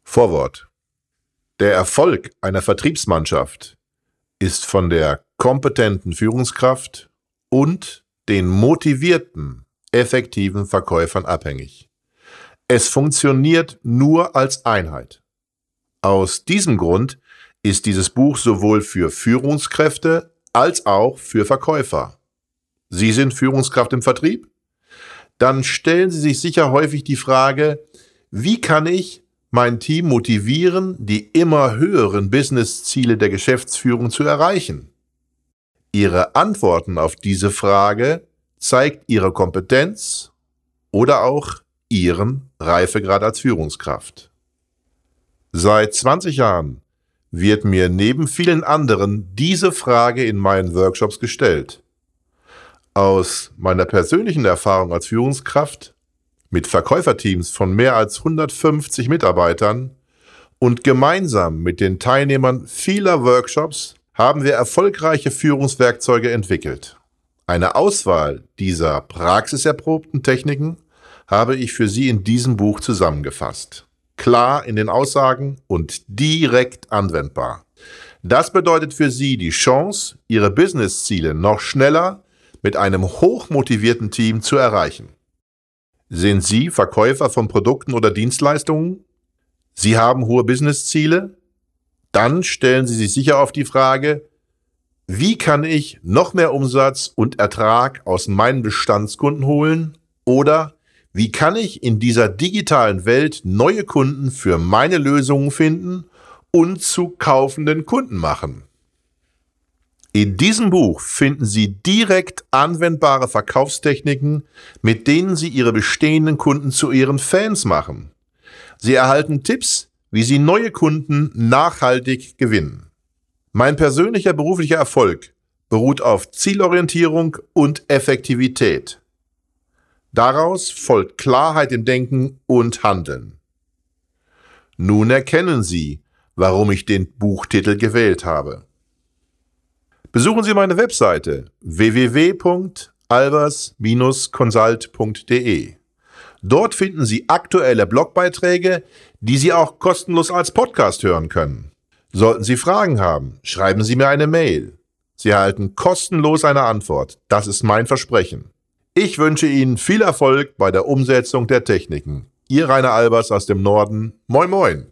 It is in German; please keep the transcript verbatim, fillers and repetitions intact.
Vorwort. Der Erfolg einer Vertriebsmannschaft ist von der kompetenten Führungskraft und den motivierten, effektiven Verkäufern abhängig. Es funktioniert nur als Einheit. Aus diesem Grund ist dieses Buch sowohl für Führungskräfte als auch für Verkäufer. Sie sind Führungskraft im Vertrieb? Dann stellen Sie sich sicher häufig die Frage, wie kann ich mein Team motivieren, die immer höheren Businessziele der Geschäftsführung zu erreichen? Ihre Antworten auf diese Frage zeigt Ihre Kompetenz oder auch Ihren Reifegrad als Führungskraft. Seit zwanzig Jahren wird mir neben vielen anderen diese Frage in meinen Workshops gestellt. Aus meiner persönlichen Erfahrung als Führungskraft mit Verkäuferteams von mehr als hundertfünfzig Mitarbeitern und gemeinsam mit den Teilnehmern vieler Workshops haben wir erfolgreiche Führungswerkzeuge entwickelt. Eine Auswahl dieser praxiserprobten Techniken habe ich für Sie in diesem Buch zusammengefasst. Klar in den Aussagen und direkt anwendbar. Das bedeutet für Sie die Chance, Ihre Businessziele noch schneller mit einem hochmotivierten Team zu erreichen. Sind Sie Verkäufer von Produkten oder Dienstleistungen? Sie haben hohe Businessziele? Dann stellen Sie sich sicher auf die Frage, wie kann ich noch mehr Umsatz und Ertrag aus meinen Bestandskunden holen? Oder wie kann ich in dieser digitalen Welt neue Kunden für meine Lösungen finden und zu kaufenden Kunden machen? In diesem Buch finden Sie direkt anwendbare Verkaufstechniken, mit denen Sie Ihre bestehenden Kunden zu Ihren Fans machen. Sie erhalten Tipps, wie Sie neue Kunden nachhaltig gewinnen. Mein persönlicher beruflicher Erfolg beruht auf Zielorientierung und Effektivität. Daraus folgt Klarheit im Denken und Handeln. Nun erkennen Sie, warum ich den Buchtitel gewählt habe. Besuchen Sie meine Webseite w w w punkt albers Bindestrich consult punkt d e. Dort finden Sie aktuelle Blogbeiträge, die Sie auch kostenlos als Podcast hören können. Sollten Sie Fragen haben, schreiben Sie mir eine Mail. Sie erhalten kostenlos eine Antwort. Das ist mein Versprechen. Ich wünsche Ihnen viel Erfolg bei der Umsetzung der Techniken. Ihr Rainer Albers aus dem Norden. Moin Moin!